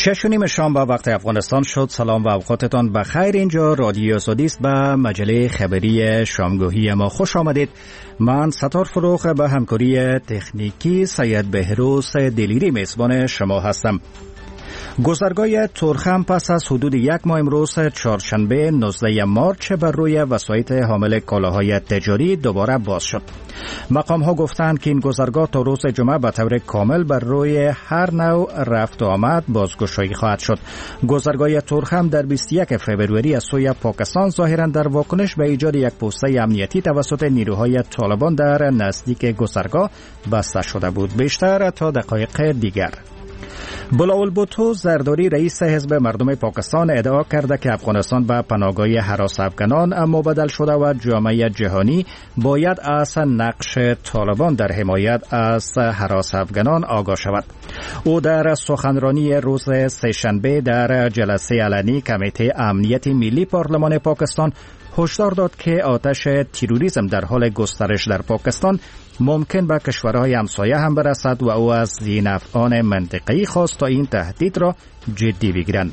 6:30 شام به وقت افغانستان شد. سلام و اوقاتتان بخیر. اینجا رادیو سودیست به مجله خبری شامگاهی ما خوش آمدید. من ستار فروخ به همکاری تکنیکی سید بهروز دلیری میزبان شما هستم. گذرگاه تورخم پس از حدود یک ماه امروز چهارشنبه 19 مارچ بر روی وسایط حامل کالاهای تجاری دوباره باز شد. مقام ها گفتند که این گذرگاه تا روز جمعه به طور کامل بر روی هر نوع رفت و آمد بازگشایی خواهد شد. گذرگاه تورخم در 21 فوریه از سوی پاکستان ظاهرا در واکنش به ایجاد یک پوسته امنیتی توسط نیروهای طالبان در نزدیک گذرگاه بسته شده بود. بیشتر تا دقایق دیگر. بلاول بوتو زرداری رئیس حزب مردم پاکستان ادعا کرده که افغانستان به پناهگاهی هراس افغانان مبدل شده و جامعه جهانی باید از نقش طالبان در حمایت از هراس افغانان آگاه شود. او در سخنرانی روز سه‌شنبه در جلسه علنی کمیته امنیت ملی پارلمان پاکستان هشدار داد که آتش تروریسم در حال گسترش در پاکستان ممکن به کشورهای همسایه هم برسد و او از ذی‌نفعان منطقه‌ای خواست تا این تهدید را جدی بگیرند.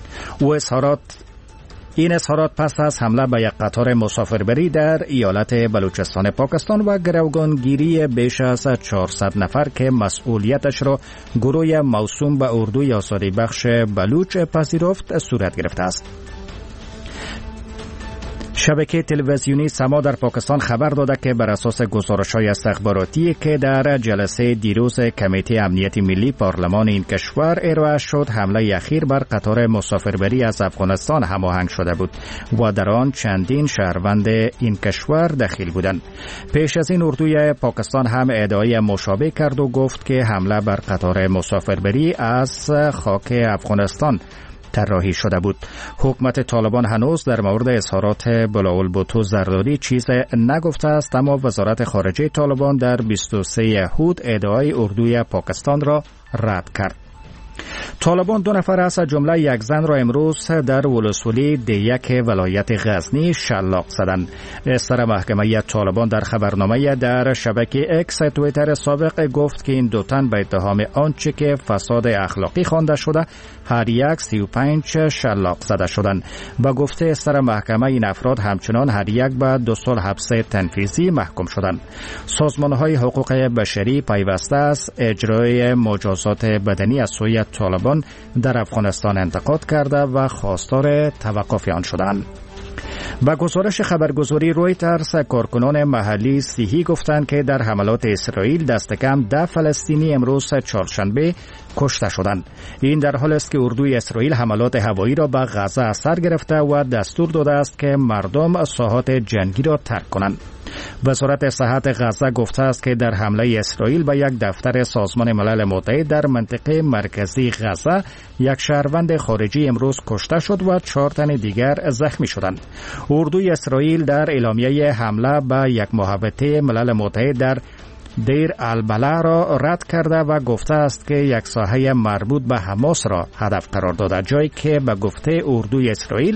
این اظهارات پس از حمله به یک قطار مسافربری در ایالت بلوچستان پاکستان و گروگانگیری بیش از 400 نفر که مسئولیتش را گروه موسوم به اردوی آزادی بخش بلوچ پذیرفت صورت گرفته است. شبکه تلویزیونی سما در پاکستان خبر داده که بر اساس گزارش‌های استخباراتی که در جلسه دیروز کمیته امنیت ملی پارلمان این کشور ارائه شد، حمله اخیر بر قطار مسافربری از افغانستان هماهنگ شده بود و در آن چندین شهروند این کشور دخیل بودند. پیش از این اردوی پاکستان هم ادعای مشابه کرد و گفت که حمله بر قطار مسافربری از خاک افغانستان طراحی شده بود. حکومت طالبان هنوز در مورد اظهارات بلاول بوتو زرداری چیز نگفته است، اما وزارت خارجه طالبان در 23 یهود ادعای اردوی پاکستان را رد کرد. طالبان 2 نفر از جمله یک زن را امروز در ولسوالی دیک ولایت غزنی شلاق زدند. سر محکمه طالبان در خبرنامه در شبکه اکس توییتر سابق گفت که این 2 تن به اتهام آنچه که فساد اخلاقی خوانده شده هر یک 35 شلاق زده شدند. با گفته سر محکمه این افراد همچنان هر یک به 2 سال حبس تنفیذی محکوم شدند. سازمان‌های حقوق بشری پیوسته از اجرای مجازات بدنی از سوی طالبان در افغانستان انتقاد کرده و خواستار توقف آن شدند. با گزارش خبرگزاری رویترز، کارکنان محلی صحی گفتند که در حملات اسرائیل دست کم 10 فلسطینی امروز چهارشنبه کشته شدند. این در حالی است که اردوی اسرائیل حملات هوایی را به غزه از سر گرفته و دستور داده است که مردم ساحات جنگی را ترک کنند. وزارت صحت غزه گفته است که در حمله اسرائیل به یک دفتر سازمان ملل متحد در منطقه مرکزی غزه یک شهروند خارجی امروز کشته شد و 4 تن دیگر زخمی شدند. اردوی اسرائیل در اعلامیه حمله به یک محوطه ملل متحد در دیر البلا را رد کرده و گفته است که یک ساحه مربوط به حماس را هدف قرار داده، جایی که به گفته اردوی اسرائیل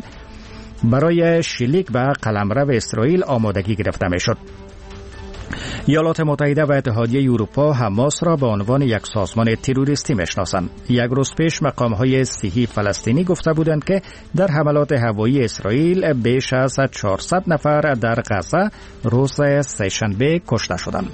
برای شلیک به قلمرو اسرائیل آمادگی گرفته می شد. ایالات متحده و اتحادیه اروپا حماس را به عنوان یک سازمان تروریستی میشناسند. یک روز پیش مقام‌های صحی فلسطینی گفته بودند که در حملات هوایی اسرائیل بیش از 400 نفر در غزه روز سه‌شنبه کشته شدند.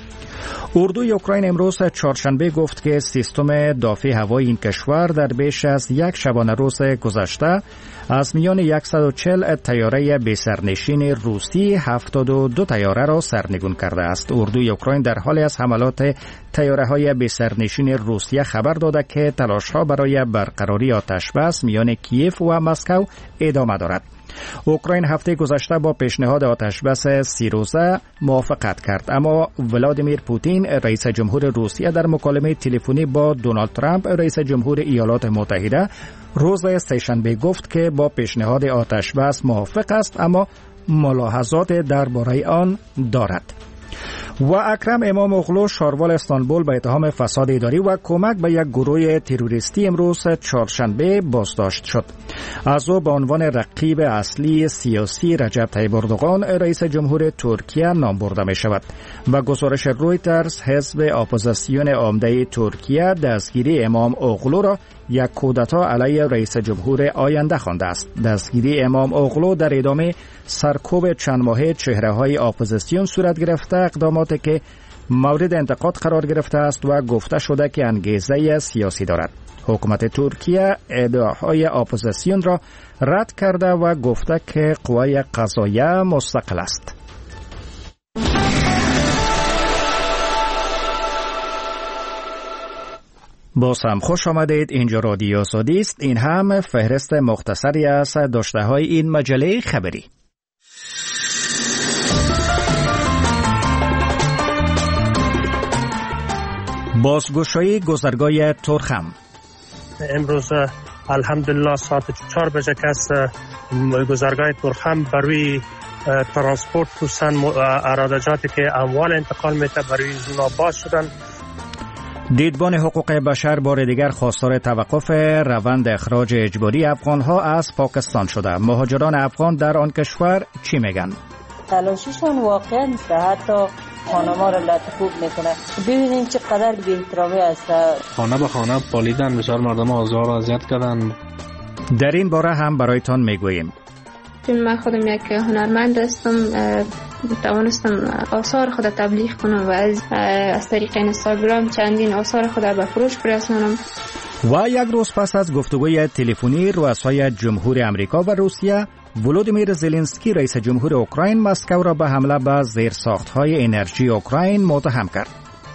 اردوی اوکراین امروز چهارشنبه گفت که سیستم دافع هوایی این کشور در بیش از یک شبانه روز گذشته از میان 140 طیاره بی‌سرنشین روسی 72 طیاره را سرنگون کرده است. اردوی اوکراین در حال از حملات طیاره‌های بی‌سرنشین روسیه خبر داده که تلاش‌ها برای برقراری آتش‌بس میان کیف و مسکو ادامه دارد. اوکراین هفته گذشته با پیشنهاد آتشبس 30 روزه موافقت کرد، اما ولادیمیر پوتین رئیس جمهور روسیه در مکالمه تلفنی با دونالد ترامپ رئیس جمهور ایالات متحده روز سه‌شنبه گفت که با پیشنهاد آتشبس موافق است، اما ملاحظات درباره آن دارد. و اکرم امام اغلو شاروال استانبول به اتهام فساد اداری و کمک به یک گروه تروریستی امروز چهارشنبه بازداشت شد. از او به عنوان رقیب اصلی سیاسی رجب طیب اردوغان رئیس جمهور ترکیه نام برده می شود. با گزارش رویترز، حزب اپوزیسیون عمده ترکیه دستگیری امام اغلو را یک کودتا علیه رئیس جمهور آینده خوانده است. دستگیری امام اوغلو در ادامه سرکوب چند ماهه چهره‌های اپوزیسیون صورت گرفته، اقداماتی که مورد انتقاد قرار گرفته است و گفته شده که انگیزه سیاسی دارد. حکومت ترکیه ادعاهای اپوزیسیون را رد کرده و گفته که قوای قضاییه مستقل است. باز هم خوش آمدید. اینجا رادیو آزادی است. این هم فهرست مختصری از داشته‌های این مجله خبری. بازگشایی گذرگاه ترخم. امروز الحمدلله ساعت 4 بجه کس گذرگاه ترخم بروی ترانسپورت توسن ارادجاتی که اموال انتقال میته بروی زونا باز شدن. دیدبان حقوق بشر بار دیگر خواستار توقف روند اخراج اجباری افغانها از پاکستان شده. مهاجران افغان در آن کشور چی میگن؟ تلاشیشان واقعا نیست، حتی خانما را لطفوب میکنه. ببینیم چقدر بی احترامی است. خانه به خانه پالیدن، بسیار مردم آزار و اذیت کردن. در این باره هم برایتان میگوییم. من خودم یک هنرمند هستم، توانستم آثار خود تبلیغ کنم و از طریق اینستاگرام چندین آثار خود به فروش برسانم. و یک روز پس از گفتگوی تلفنی رؤسای جمهور امریکا و روسیه، ولودیمیر زلنسکی رئیس جمهور اوکراین مسکو را به حمله به زیرساخت‌های انرژی اوکراین متهم کرد.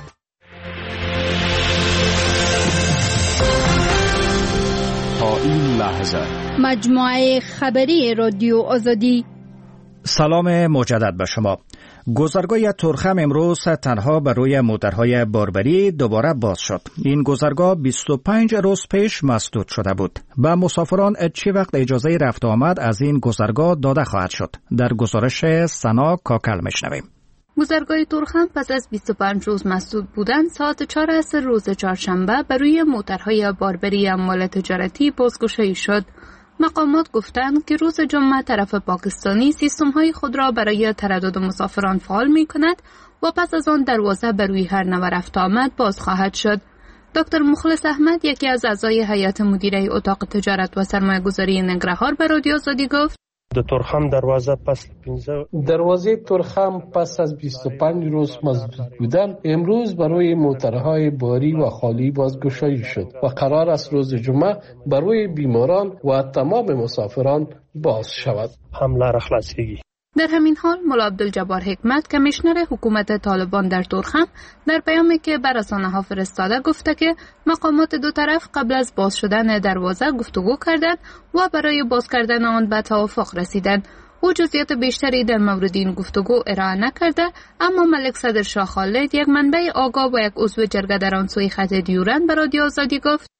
تا این لحظه مجموعه خبری رادیو آزادی. سلام مجدد به شما. گذرگاه ترخم امروز تنها بر روی موترهای باربری دوباره باز شد. این گذرگاه 25 روز پیش مسدود شده بود. به مسافران چه وقت اجازه رفت آمد از این گذرگاه داده خواهد شد؟ در گزارش سنا کاکل میشنویم. گذرگاه ترخم پس از 25 روز مسدود بودن ساعت 4 عصر روز چهارشنبه بر روی موترهای باربری اموال تجارتی بازگشایی شد. مقامات گفتند که روز جمعه طرف پاکستانی سیستم‌های خود را برای تردد مسافران فعال می‌کند و پس از آن دروازه بر روی هر نوع رفت آمد باز خواهد شد. دکتر مخلص احمد، یکی از اعضای هیئت مدیره اتاق تجارت و سرمایه‌گذاری ننگرهار، به رادیو آزادی گفت: دروازه ترخم پس از 25 روز مسدود بودن امروز برای موترهای باری و خالی بازگشایی شد و قرار است روز جمعه برای بیماران و تمام مسافران باز شود. حمله را خلاصیگی. در همین حال ملا عبدالجبار حکمت، کمیشنر حکومت طالبان در ترخم، در پیامی که بر رسانه‌ها فرستاده گفته که مقامات دو طرف قبل از باز شدن دروازه گفتگو کردند و برای باز کردن آن به توافق رسیدند. او جزئیات بیشتری در مورد این گفتگو ارائه نکرده، اما ملک صدر شاه خالد، یک منبع آگاه و یک عضو جرگه در آن سوی خط دیورند، به رادیو آزادی گفت: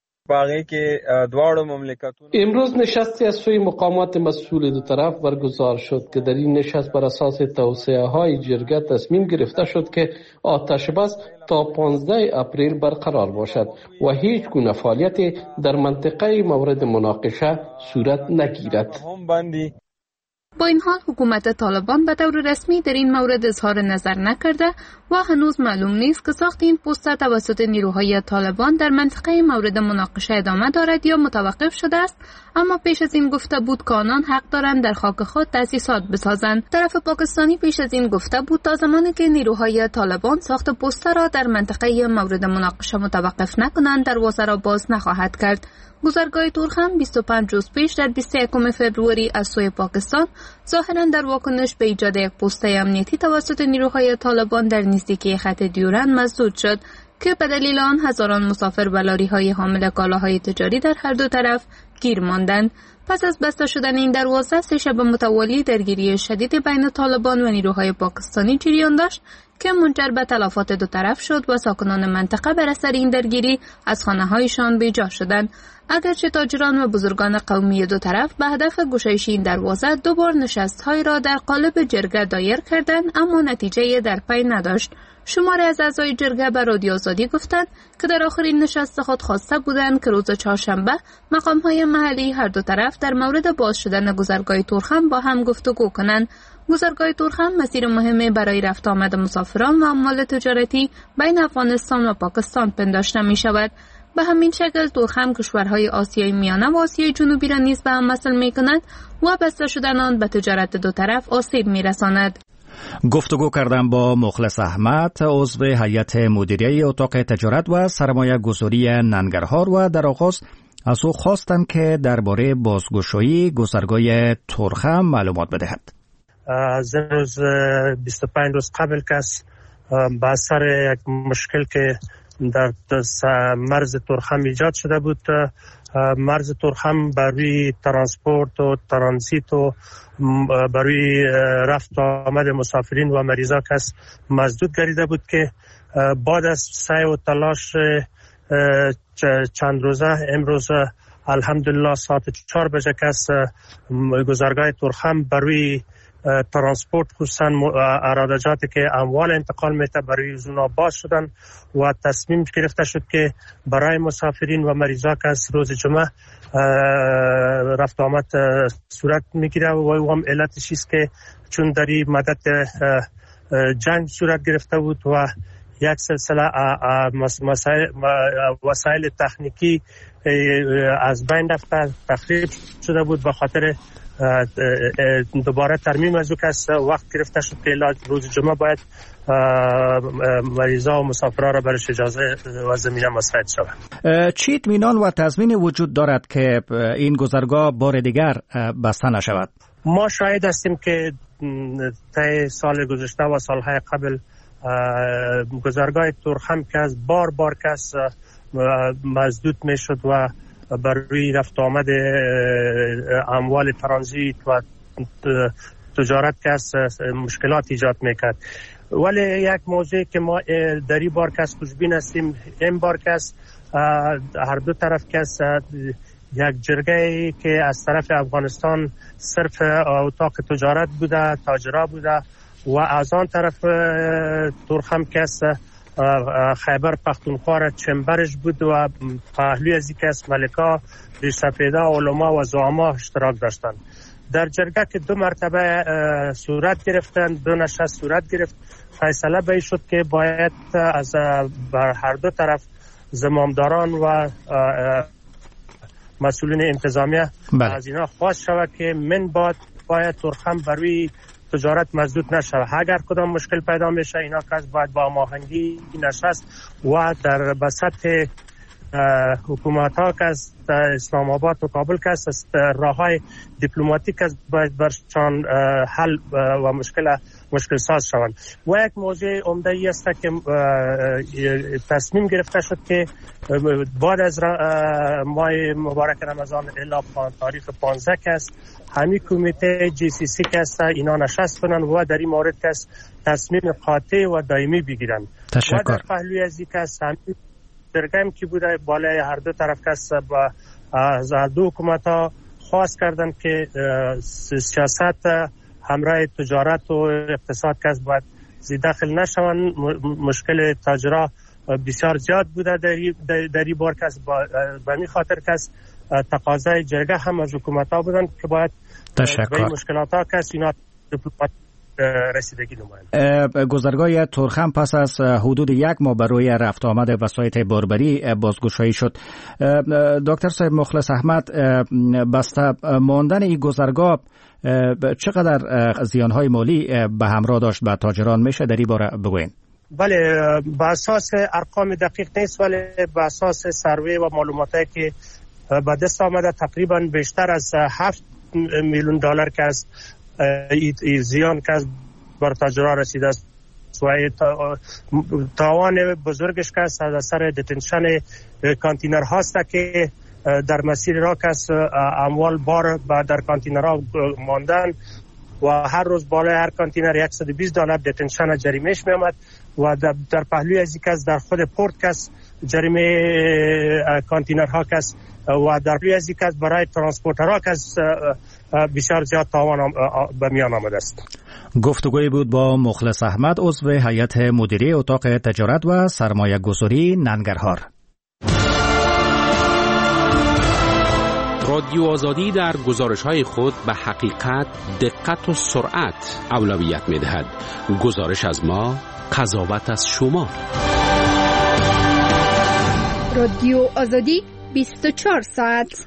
امروز نشستی از سوی مقامات مسئول دو طرف برگزار شد که در این نشست بر اساس توصیه های جرگه تصمیم گرفته شد که آتش بس تا 15 اپریل برقرار باشد و هیچ گونه فعالیتی در منطقه مورد مناقشه صورت نگیرد. با این حال حکومت طالبان به طور رسمی در این مورد اظهار نظر نکرده و هنوز معلوم نیست که ساخت این پست توسط نیروهای طالبان در منطقه مورد مناقشه ادامه دارد یا متوقف شده است، اما پیش از این گفته بود که آنان حق دارند در خاک خود تأسیسات بسازند. طرف پاکستانی پیش از این گفته بود تا زمانی که نیروهای طالبان ساخت پست را در منطقه مورد مناقشه متوقف نکنند دروازه را باز نخواهد کرد. گذرگاه ترخم 25 روز پیش در 21 فوریه از سوی پاکستان ظاهراً در واکنش به ایجاد یک پست امنیتی توسط نیروهای طالبان در نزدیکی خط دیورند مسدود شد که به دلیل آن هزاران مسافر و لاری‌های حامل کالاهای تجاری در هر دو طرف گیر ماندند. پس از بسته شدن این دروازه 3 شب متوالی درگیری شدید بین طالبان و نیروهای پاکستانی جریان داشت که منجر به تلفات دو طرف شد و ساکنان منطقه بر اثر این درگیری از خانه‌هایشان بیجا شدند. اگرچه تاجران و بزرگان قومی دو طرف به هدف گشایش این دروازه 2 بار نشست‌های را در قالب جرگه دایر کردند، اما نتیجه در پی نداشت. شماری از اعضای جرگه به رادیو آزادی گفتند که در آخرین نشست خود خواسته بودند که روز چهارشنبه مقام‌های محلی هر دو طرف در مورد باز شدن گذرگاه ترخم با هم گفتگو کنند. گذرگاه ترخم مسیر مهمی برای رفت آمد مسافران و اموال تجارتی بین افغانستان و پاکستان پنداشته می شود. به همین شکل تورخم کشورهای آسیای میانه و آسیای جنوبی را نیز به هم وصل می‌کند و بسته شدن آن به تجارت دو طرف آسیب می‌رساند. گفتگو کردم با مخلص احمد، عضو هیئت مدیره اتاق تجارت و سرمایه گذاری ننگرهار، و در آغاز از او خواستم که درباره بازگشایی گذرگاه تورخم معلومات بدهد. از روز 25 روز قبل که با اثر یک مشکل که در مرز تورخم ایجاد شده بود، مرز تورخم برای ترانسپورت و ترانزیت و برای رفت و آمد مسافرین و مریضا کس مسدود گردیده بود که بعد از سعی و تلاش چند روزه امروز الحمدلله ساعت 4 بجه کس گذرگاه تورخم برای ترانسپورت خصوصا ارادجاتی که اموال انتقال میته برای زونا باز شدن و تصمیم گرفته شد که برای مسافرین و مریضا که از روز جمعه رفت آمد صورت میگیره و هم علتش است که چون در مدت جنگ صورت گرفته بود و یک سلسله وسایل تکنیکی از بین رفته تخریب شده بود، به خاطر دوباره ترمیم از او کس وقت گرفته شد که روز جمعه باید مریضا و مسافرها را برش اجازه و زمینه مساعد شود. چی اطمینان و تضمین وجود دارد که این گذرگاه بار دیگر بسته نشود؟ ما شاهد هستیم که طی سال گذشته و سالهای قبل گذرگاه تورخم که از بار کس مسدود می شد و برای رفت آمد اموال ترانزیت و تجارت کس مشکلات ایجاد میکرد. ولی یک موضوع که ما در این بار کس خوشبین هستیم، این بار کس هر دو طرف کس یک جرگه که از طرف افغانستان صرف اتاق تجارت بوده، تاجرا بوده، و از آن طرف تورخم کس خیبر پختونخوا را چنبرش بود و پهلوی از یک از ملکا، ریشسفیدا، علما و زعما اشتراک داشتند. در جرگه که 2 مرتبه صورت گرفتند، 2 نشست صورت گرفت، فیصله به شد که باید از هر دو طرف زمامداران و مسئولین انتظامیه از اینا خواست شود که من باید تورخم برای تجارت مسدود نشه. اگر کدام مشکل پیدا میشه اینا کس باید با هماهنگی نشست و در بسط حکومت ها که از اسلام آباد و کابل که از راههای دیپلماتیک است باید برشان حل و مشکل ساز شوند. و یک موضوع عمده ای است که تصمیم گرفته شد که بعد از ماه مبارک رمضان الی تاریخ 15 که است همین کمیته GCC که است اینا نشست کنن و در این مورد که تصمیم قاطع و دائمی بگیرن. تشکر. و در پهلوی از این که است همین درگم که بوده بالای هر دو طرف کس با از دو حکومت ها خواست کردن که سیاست همراه تجارت و اقتصاد کس باید داخل نشوند. مشکل تاجرا بسیار زیاد بوده در این بار کس به این خاطر کس تقاضای جرگه هم از حکومت ها بودن که باید به مشکلات ها کس اینا دیپلمات رسیدگی نمایند. گذرگاه تورخم پس از حدود 1 ماه برای رفت آمد وسایط باربری بازگشایی شد. دکتر صاحب مخلص احمد، بسته ماندن این گذرگاه چقدر زیانهای مالی به همراه داشت به تاجران؟ میشه در این باره بگوین؟ بله، به اساس ارقام دقیق نیست ولی به اساس سروی و معلوماتی که به دست آمده تقریبا بیشتر از 7 میلیون دلار که از زیان که بر تاجرها رسیده است و تاوان بزرگش که از اثر دتنشن کانتینر هاست که در مسیر را که اموال بار در کانتینرها ماندن و هر روز بالای هر کانتینر $120 دتنشن جریمهش می آمد و در پهلوی از یک از در خود پورت کس جریمه کانتینرها کس و در پهلوی از یک از برای ترانسپورترها کس بسیار زیاد تاوان به میان آمده است. گفتگوی بود با مخلص احمد، عضو هیئت مدیره اتاق تجارت و سرمایه گذاری ننگرهار. رادیو آزادی در گزارش‌های خود به حقیقت، دقت و سرعت اولویت می‌دهد. گزارش از ما، قضاوت از شما. رادیو آزادی 24 ساعت.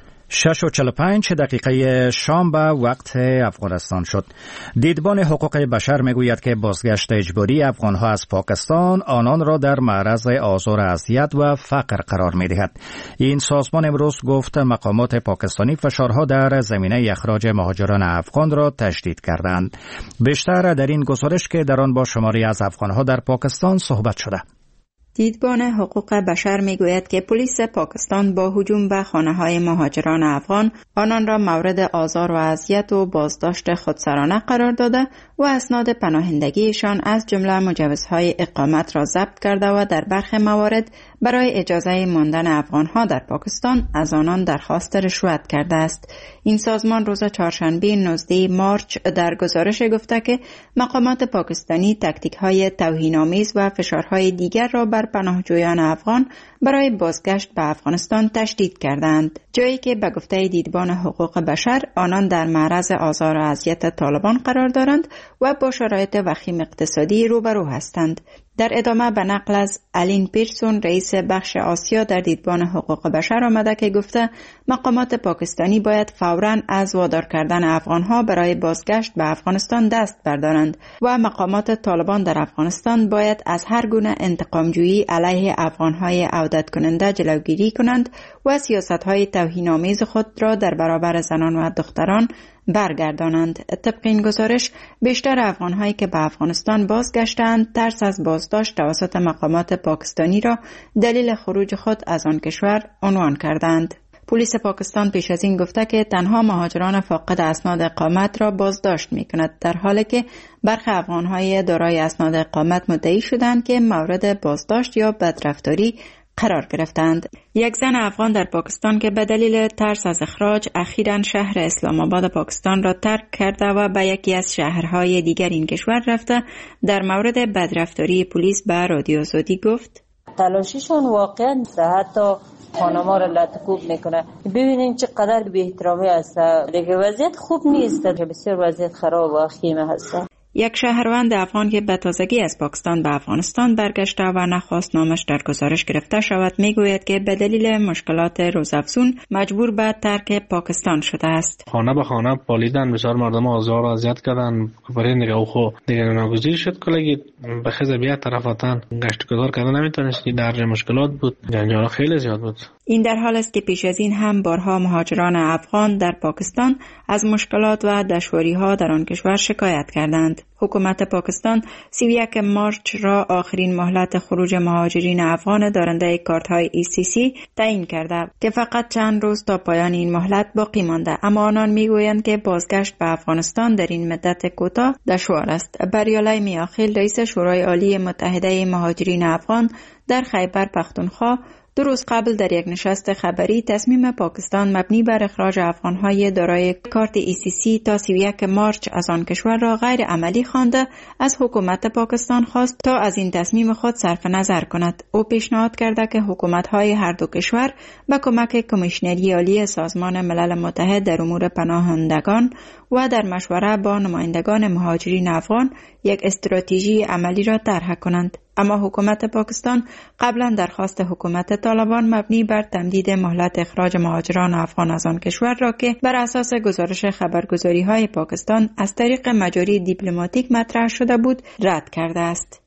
6:45 شام به وقت افغانستان شد. دیدبان حقوق بشر میگوید که بازگشت اجباری افغانها از پاکستان آنان را در معرض آزار و اذیت و فقر قرار می‌دهد. این سازمان امروز گفت مقامات پاکستانی فشارها در زمینه اخراج مهاجران افغان را تشدید کردند. بیشتر در این گزارش که در آن با شماری از افغانها در پاکستان صحبت شده. دیدبان حقوق بشر میگوید که پلیس پاکستان با هجوم به خانه‌های مهاجران افغان آنان را مورد آزار و اذیت و بازداشت خودسرانه قرار داده و اسناد پناهندگیشان از جمله مجوزهای اقامت را ضبط کرده و در برخی موارد برای اجازه ماندن افغانها در پاکستان از آنان درخواست رشوت کرده است. این سازمان روز چهارشنبه 19 مارچ در گزارش گفته که مقامات پاکستانی تاکتیک‌های توهین‌آمیز و فشارهای دیگر را بر پناهجویان افغان برای بازگشت به افغانستان تشدید کردند، جایی که به گفته دیدبان حقوق بشر آنان در معرض آزار و اذیت طالبان قرار دارند و با شرایط وخیم اقتصادی روبرو هستند. در ادامه به نقل از الین پیرسون رئیس بخش آسیا در دیدبان حقوق بشر آمده که گفته مقامات پاکستانی باید فوراً از وادار کردن افغانها برای بازگشت به افغانستان دست بردارند و مقامات طالبان در افغانستان باید از هر گونه انتقامجویی علیه افغانهای عودت کننده جلوگیری کنند و سیاست‌های توهین‌آمیز خود را در برابر زنان و دختران برگردانند. طبق این گزارش بیشتر افغان‌هایی که به افغانستان بازگشتند ترس از بازداشت توسط مقامات پاکستانی را دلیل خروج خود از آن کشور عنوان کردند. پلیس پاکستان پیش از این گفته که تنها مهاجران فاقد اسناد اقامت را بازداشت می‌کند، در حالی که برخی افغان‌های دارای اسناد اقامت مدعی شدند که مورد بازداشت یا بدرفتاری قرار گرفتند. یک زن افغان در پاکستان که به دلیل ترس از اخراج اخیراً شهر اسلام آباد پاکستان را ترک کرده و به یکی از شهرهای دیگر این کشور رفته، در مورد بدرفتاری پلیس به رادیو آزادی گفت: تلاشیشون واقعا حتی خانما را لطکوب میکنه. ببینیم چقدر بی احترامی است. دیگه وضعیت خوب نیست، بسیار وضعیت خراب و خیمه هست. یک شهروند افغان که به تازگی از پاکستان به افغانستان برگشته و نخواست نامش در گزارش گرفته شود میگوید که به دلیل مشکلات روزافزون مجبور به ترک پاکستان شده است. خانه به خانه پالیدن، بسیار مردم آزار و اذیت کردن، برای نگاه خو دیگر ناگزیر شد کلگی به خزه بیا طرف وطن گشت گذار کردن نمیتونست، در مشکلات بود، جنجال خیلی زیاد بود. این در حال است که پیش از این هم بارها مهاجران افغان در پاکستان از مشکلات و دشواری‌ها در آن کشور شکایت کردند. حکومت پاکستان 31 مارچ را آخرین مهلت خروج مهاجرین افغان دارنده کارت‌های ECC تعیین کرده که فقط چند روز تا پایان این مهلت باقی مانده، اما آنان میگویند که بازگشت به افغانستان در این مدت کوتاه دشوار است. بریالای میاخیل رئیس شورای عالی متحده مهاجرین افغان در خیبر پختونخوا 2 روز قبل در یک نشست خبری تصمیم پاکستان مبنی بر اخراج افغان‌های دارای کارت ECC تا 31 مارچ از آن کشور را غیر عملی خوانده، از حکومت پاکستان خواست تا از این تصمیم خود صرف نظر کند. او پیشنهاد کرده که حکومت‌های هر دو کشور با کمک کمیشنری عالی سازمان ملل متحد در امور پناهندگان و در مشوره با نمایندگان مهاجرین افغان یک استراتژی عملی را طرح کنند. اما حکومت پاکستان قبلا درخواست حکومت طالبان مبنی بر تمدید مهلت اخراج مهاجران افغان از آن کشور را که بر اساس گزارش خبرگزاری‌های پاکستان از طریق مجاری دیپلماتیک مطرح شده بود رد کرده است.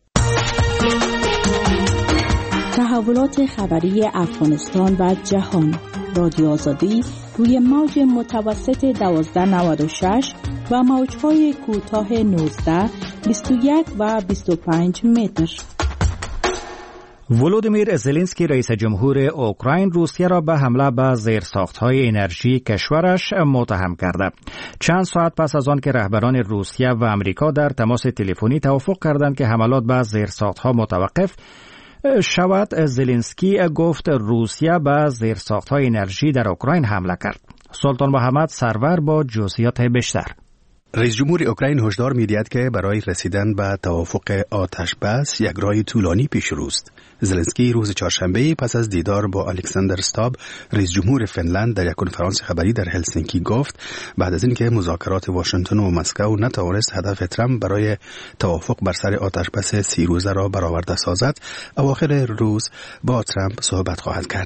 تحولات خبری افغانستان و جهان. رادیو آزادی روی موج متوسط 1296 و موج‌های کوتاه 19، 21 و 25 متر. ولودیمیر زلنسکی رئیس جمهور اوکراین روسیه را به حمله به زیرساخت‌های انرژی کشورش متهم کرده. چند ساعت پس از آن که رهبران روسیه و امریکا در تماس تلفنی توافق کردند که حملات به زیرساخت‌ها متوقف شود، زلنسکی گفت روسیه به زیرساخت‌های انرژی در اوکراین حمله کرد. سلطان محمد سرور با جزئیات بیشتر. رئیس جمهور اوکراین هشدار می‌دهد که برای رسیدن به توافق آتش بس یک راه طولانی پیش روست. زلنسکی روز چهارشنبه پس از دیدار با الکساندر استاب رئیس جمهور فنلند در یک کنفرانس خبری در هلسینکی گفت بعد از اینکه مذاکرات واشنگتن و مسکو نتوانست هدف ترامپ برای توافق بر سر آتش بس 30 روزه را برآورده سازد، اواخر روز با ترامپ صحبت خواهد کرد.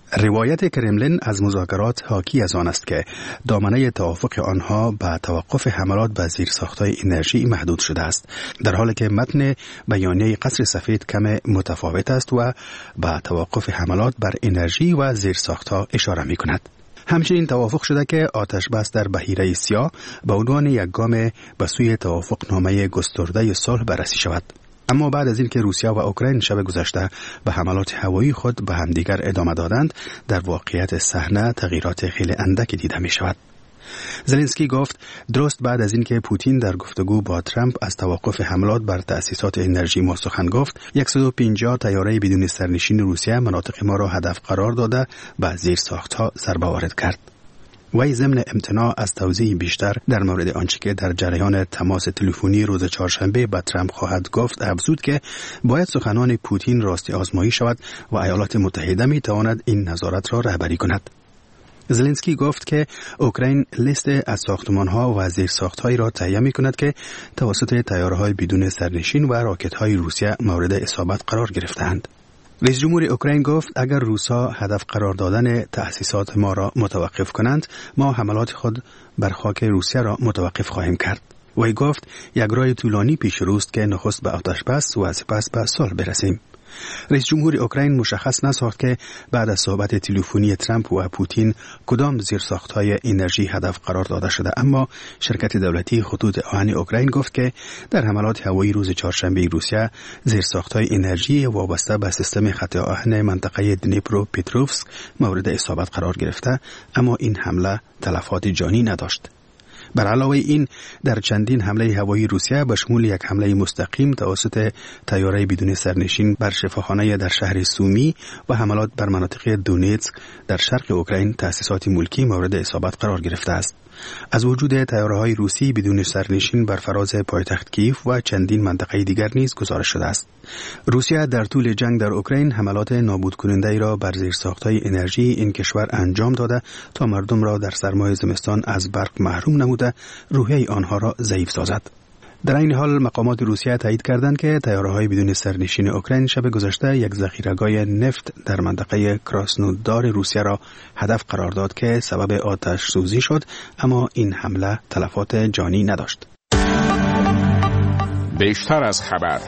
روایت کرملین از مذاکرات حاکی از آن است که دامنه توافق آنها به توقف حملات به زیرساخت‌های انرژی محدود شده است، در حالی که متن بیانیه قصر سفید کم متفاوت است و به توقف حملات بر انرژی و زیرساخت‌ها اشاره می‌کند. همچنین توافق شده که آتش بس در بحیره سیاه به عنوان یک گام به سوی توافقنامه گسترده صلح بررسی شود. اما بعد از اینکه روسیه و اوکراین شب گذشته به حملات هوایی خود به همدیگر ادامه دادند، در واقعیت صحنه تغییرات خیلی اندکی دیده می شود. زلنسکی گفت درست بعد از اینکه پوتین در گفتگو با ترامپ از توقف حملات بر تأسیسات انرژی ما سخن گفت، 150 طیاره بدون سرنشین روسیه مناطق ما را هدف قرار داده به زیرساخت‌ها ضربه وارد کرد. وی ضمن امتناع از توضیح بیشتر در مورد آنچه که در جریان تماس تلفنی روز چهارشنبه با ترامپ خواهد گفت افزود که باید سخنان پوتین راستی آزمایی شود و ایالات متحده می تواند این نظارت را رهبری کند. زلنسکی گفت که اوکراین لیست از ساختمان‌ها و زیرساخت‌هایی را تهیه می‌کند که توسط طیاره‌های بدون سرنشین و راکت‌های روسیه مورد اصابت قرار گرفته‌اند. رئیس جمهور اوکراین گفت اگر روسا هدف قرار دادن تأسیسات ما را متوقف کنند، ما حملات خود بر خاک روسیه را متوقف خواهیم کرد. وی گفت یک راه طولانی پیش روست که نخست به آتش بس و سپس به صلح برسیم. رئیس جمهور اوکراین مشخص نساخت که بعد از صحبت تلفنی ترامپ و پوتین کدام زیرساخت‌های انرژی هدف قرار داده شده، اما شرکت دولتی خطوط آهن اوکراین گفت که در حملات هوایی روز چهارشنبه روسیه زیرساخت‌های انرژی وابسته به سیستم خط آهن منطقه دنیپرو پتروفسک مورد اصابت قرار گرفته، اما این حمله تلفات جانی نداشت. بر علاوه این در چندین حمله هوایی روسیه به شمول یک حمله مستقیم توسط طیاره بدون سرنشین بر شفاخانه در شهر سومی و حملات بر مناطق دونیتسک در شرق اوکراین تأسیسات ملکی مورد اصابت قرار گرفته است. از وجود طیاره‌های روسی بدون سرنشین بر فراز پایتخت کیف و چندین منطقه دیگر نیز گزارش شده است. روسیه در طول جنگ در اوکراین حملات نابود کننده را بر زیرساخت‌های انرژی این کشور انجام داده تا مردم را در سرمای زمستان از برق محروم نموده روحیه آنها را ضعیف سازد. در این حال مقامات روسیه تایید کردند که طیاره‌های بدون سرنشین اوکراین شب گذشته یک ذخیره‌گاه نفت در منطقه کراسنودار روسیه را هدف قرار داد که سبب آتش سوزی شد، اما این حمله تلفات جانی نداشت. بیشتر از خبر.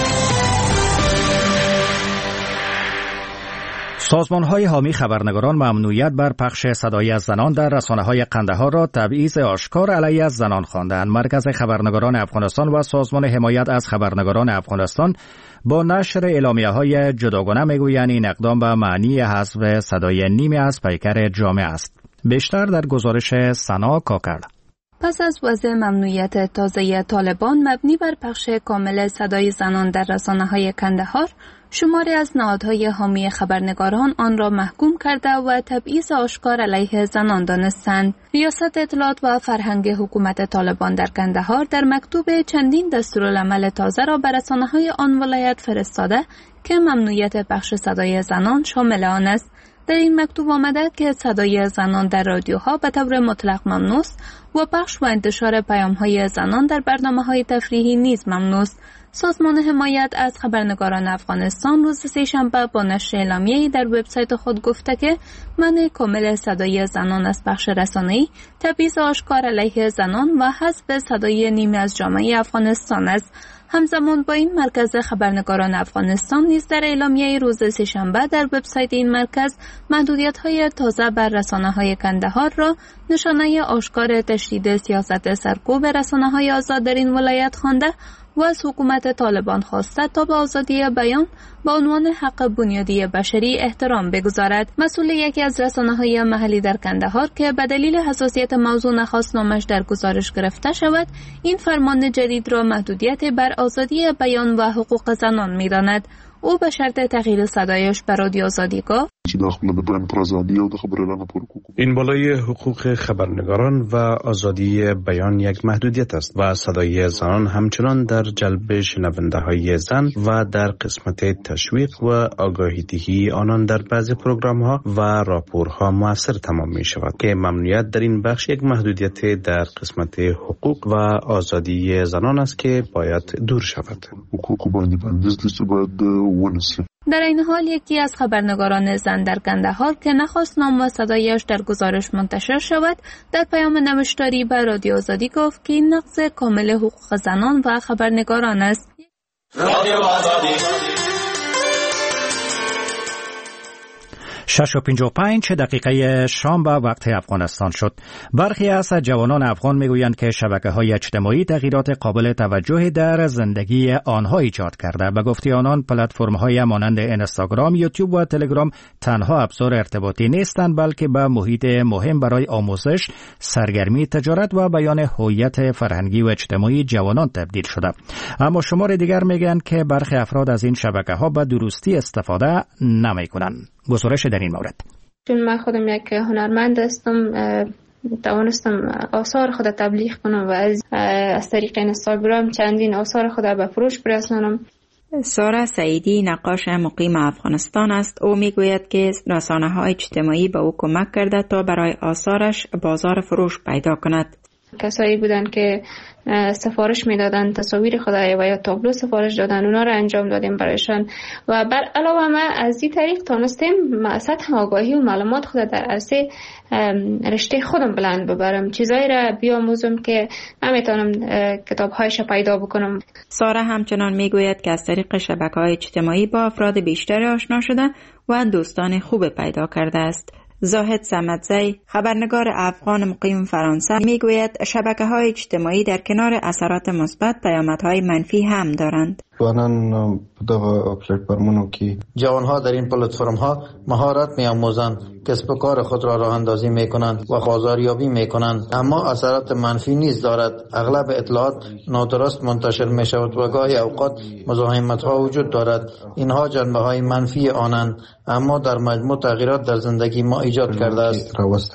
سازمان‌های حامی خبرنگاران ممنوعیت بر پخش صدای از زنان در رسانه‌های قندهار را تبعیض آشکار علیه از زنان خواندند. مرکز خبرنگاران افغانستان و سازمان حمایت از خبرنگاران افغانستان با نشر اعلامیه‌های جداگانه می‌گویند این اقدام به معنی حذف صدای نیمی از پیکر جامعه است. بیشتر در گزارش سنا کاکر. پس از وضع ممنوعیت تازه طالبان مبنی بر پخش کامل صدای زنان در رسانه‌های کندهار، شماری از نهادهای حامی خبرنگاران آن را محکوم کرده و تبعیض آشکار علیه زنان دانستند. ریاست اطلاعات و فرهنگ حکومت طالبان در کندهار در مکتوب چندین دستورالعمل تازه را به رسانه‌های آن ولایت فرستاده که ممنوعیت پخش صدای زنان شامل آن است. در این مکتوب آمده که صدای زنان در رادیوها به طور مطلق ممنوع است و پخش و انتشار پیام‌های زنان در برنامه‌های تفریحی نیز ممنوع است. سازمان حمایت از خبرنگاران افغانستان روز سه‌شنبه با نشر اعلامیه‌ای در وبسایت خود گفته که منع کامل صدای زنان از پخش رسانه‌ای تبعیض آشکار علیه زنان و حذف صدای نیمی از جامعه افغانستان است. همزمان با این مرکز خبرنگاران افغانستان نیز در اعلامیه روز سه‌شنبه در وبسایت این مرکز محدودیت‌های تازه بر رسانه‌های کندهار را نشانه آشکار تشدید سیاست سرکوب رسانه‌های آزاد در این ولایت خوانده و از حکومت طالبان خواسته تا به آزادی بیان به عنوان حق بنیادی بشری احترام بگذارد. مسئول یکی از رسانه‌های محلی در کندهار که به دلیل حساسیت موضوع نخواست نامش در گزارش گرفته شود، این فرمان جدید را محدودیت بر آزادی بیان و حقوق زنان می‌داند. او به شرط تغییر صدایش به رادیو آزادی گفت: این بالای حقوق خبرنگاران و آزادی بیان یک محدودیت است و صدای زنان همچنان در جلب شنونده های زن و در قسمت تشویق و آگاهی دهی آنان در بعضی پروگرام ها و راپورها موثر تمام می شود که ممنوعیت در این بخش یک محدودیت در قسمت حقوق و آزادی زنان است که باید دور شود. در این حال یکی از خبرنگاران زن در کندهار که نخواست نام و صدایش در گزارش منتشر شود، در پیام نوشتاری به رادیو آزادی گفت که این نقض کامل حقوق زنان و خبرنگاران است. رادیو آزادی 6:55 شام به وقت افغانستان شد. برخی از جوانان افغان میگویند که شبکه‌های اجتماعی تغییرات قابل توجهی در زندگی آنها ایجاد کرده. به گفته آنان پلتفرم‌های مانند اینستاگرام، یوتیوب و تلگرام تنها ابزار ارتباطی نیستند، بلکه به محیط مهم برای آموزش، سرگرمی، تجارت و بیان هویت فرهنگی و اجتماعی جوانان تبدیل شده. اما شمار دیگر میگویند که برخی افراد از این شبکه‌ها به درستی استفاده نمی‌کنند. گزارش در این مورد. چون من خودم یک هنرمند هستم، توانستم آثار خود تبلیغ کنم و از طریق اینستاگرام چندین آثار خود به فروش برسانم. سارا سعیدی نقاش مقیم افغانستان است. او میگوید که رسانه‌های اجتماعی به او کمک کرده تا برای آثارش بازار فروش پیدا کند. کسایی بودن که سفارش میدادن تصاویر خود و یا تابلو سفارش دادن، اونا رو انجام دادیم برایشان و بر علاوه ما از این طریق تونستیم سطح آگاهی و معلومات خود در عرصه رشته خودم بلند ببرم، چیزایی را بیاموزم که من میتونم کتاب‌هایش پیدا بکنم. سارا همچنان میگوید که از طریق شبکه‌های اجتماعی با افراد بیشتری آشنا شده و دوستان خوب پیدا کرده است. زاهد صمدزی، خبرنگار افغان مقیم فرانسه، میگوید شبکه‌های اجتماعی در کنار اثرات مثبت پیامدهای منفی هم دارند. جوانان دغه پلتفرمونو که جوانها در این پلتفرم‌ها مهارت می‌آموزند، کسب و کار خود را راه اندازی می‌کنند و بازاریابی می‌کنند، اما اثرات منفی نیز دارد. اغلب اطلاعات نادرست منتشر می‌شود و گاهی اوقات مزاحمت‌ها وجود دارد. اینها جنبه‌های منفی آنند، اما در مجموع تغییرات در زندگی ما ایجاد کرده است.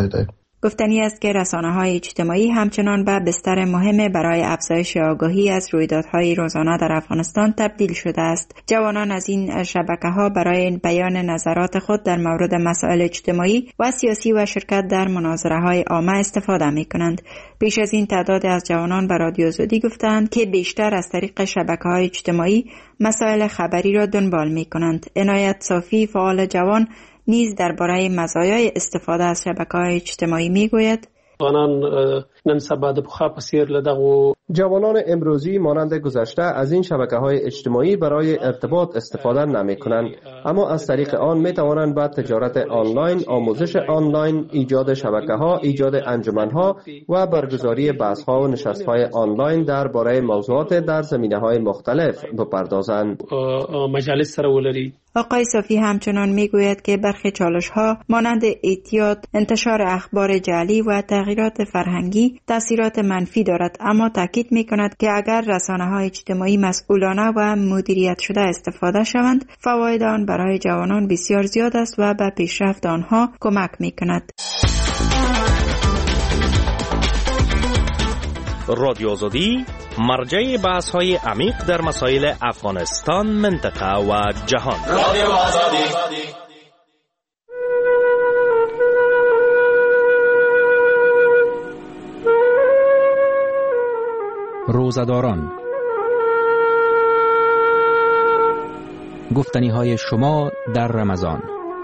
گفتنی است که رسانه‌های اجتماعی همچنان به بستر مهم برای افزایش آگاهی از رویدادهای روزانه در افغانستان تبدیل شده است. جوانان از این شبکه‌ها برای بیان نظرات خود در مورد مسائل اجتماعی و سیاسی و شرکت در مناظره‌های عامه استفاده می‌کنند. پیش از این تعداد از جوانان به رادیو آزادی گفتند که بیشتر از طریق شبکه‌های اجتماعی مسائل خبری را دنبال می‌کنند. عنایت صافی، فعال جوان، نیز درباره مزایای استفاده از شبکه‌های اجتماعی میگوید: جوانان نن سبا د پخوا په څیر له دغو جوانان امروزی مانند گذشته از این شبکه‌های اجتماعی برای ارتباط استفاده نمی‌کنند، اما از طریق آن می‌توانند به تجارت آنلاین، آموزش آنلاین، ایجاد شبکه‌ها، ایجاد انجمن‌ها و برگزاری بحث‌ها و نشست‌های آنلاین درباره موضوعات در زمینه‌های مختلف بپردازند. مجالس سره ولري. آقای صافی همچنان میگوید که برخی چالش‌ها مانند اعتیاد، انتشار اخبار جعلی و تغییرات فرهنگی تأثیرات منفی دارد، اما تاکید می‌کند که اگر رسانه‌های اجتماعی مسئولانه و مدیریت شده استفاده شوند، فواید آن برای جوانان بسیار زیاد است و به پیشرفت آنها کمک می‌کند. رادیو آزادی مرجع بحث‌های عمیق در مسائل افغانستان، منطقه و جهان. رادیو آزادی. روزه‌داران، گفتنی‌های شما در رمضان.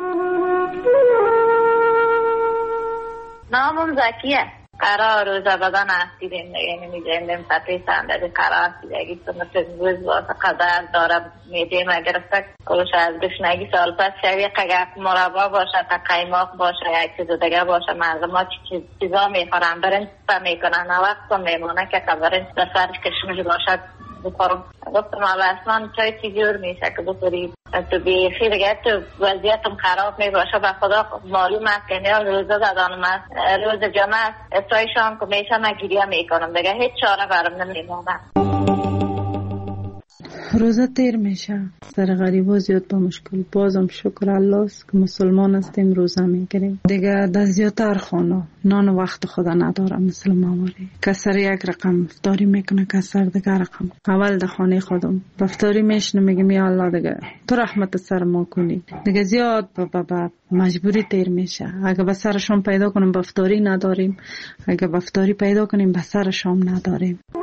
نامم زکیه. قرار روزه بدن دیدیم، یعنی می‌جندیم پتی صندلی قرار دیدگی سنت روز واسه قدر داره میدیم گرفته کلش از گشنگی سال پس شوی قگق مربا باشه تا قیماق باشه یک چیز دیگه باشه مردم ها چیزا میخورن برنج میکنن وقت میمونه که برنج در سرش کشمش باشد بخورم. گفتم اصلا چای چی جور میشه که بخوری تو بیخی دیگه تو وضعیتم خراب میباشه. به خدا معلوم است که نیاز روزه دادانم است، روز جمعه افتای شام که میشه من گریه میکنم دیگه هیچ چاره برم نمیمونه. روزه تیر میشه، سر غریبا زیاد با مشکل. بازم شکر الله است که مسلمان هستیم، روزه میگیریم دیگه. در زیادتر خانه نان وقت خدا نداره مثل ماموری، کسر یک رقم افطاری میکنه، کسر دیگه رقم. اول در خانه خودم افطاری میشنم میگم یا الله دیگه تو رحمت سر ما کنی دیگه. زیاد با مجبوری تیر میشه. اگه به سر شام پیدا کنیم افطاری نداریم، اگه افطاری پیدا کنیم به سر شام نداریم.